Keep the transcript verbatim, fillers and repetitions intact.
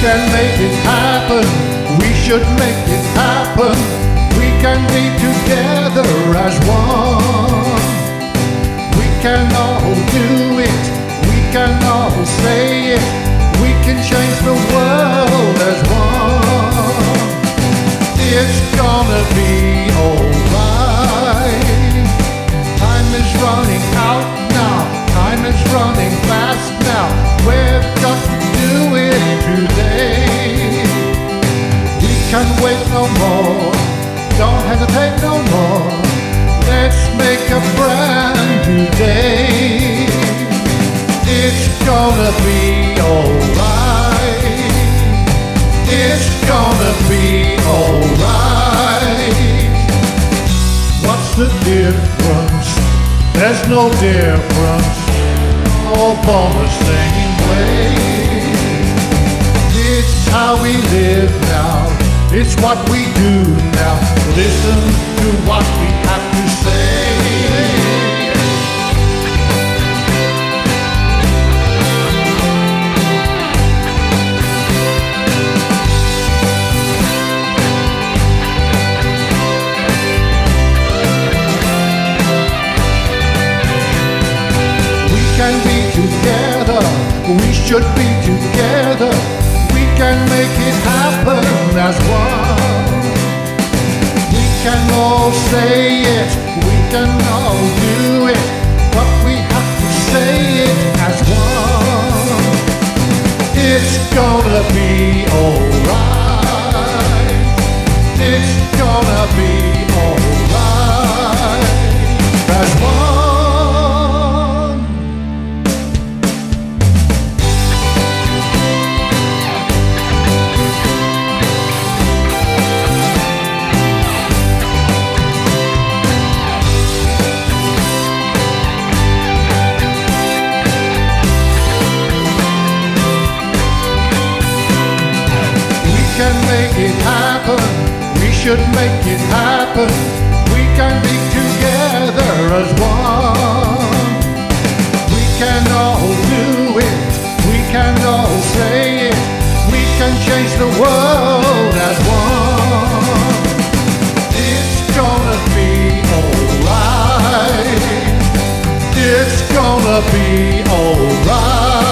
can make it happen. We should make it happen. We can be together as one. We can all do it. We can all say it. We can change the world as one. It's gonna be alright. Time is running out now. Time is running fast now. We've got to do it today. We can't wait no more. Don't hesitate no more. Let's make a brand new day. It's gonna be alright. It's gonna be alright. What's the difference? There's no difference. All born the same way. It's how we live now. It's what we do now. Listen to what we have to say. We can be together. We should be together. We can make it happen as one. We can all say it, we can all do it, but we have to say it as one. It's gonna be alright. It's gonna be alright as one. We can make it happen. We should make it happen. We can be together as one. We can all do it. We can all say it. We can change the world as one. It's gonna be alright. It's gonna be alright.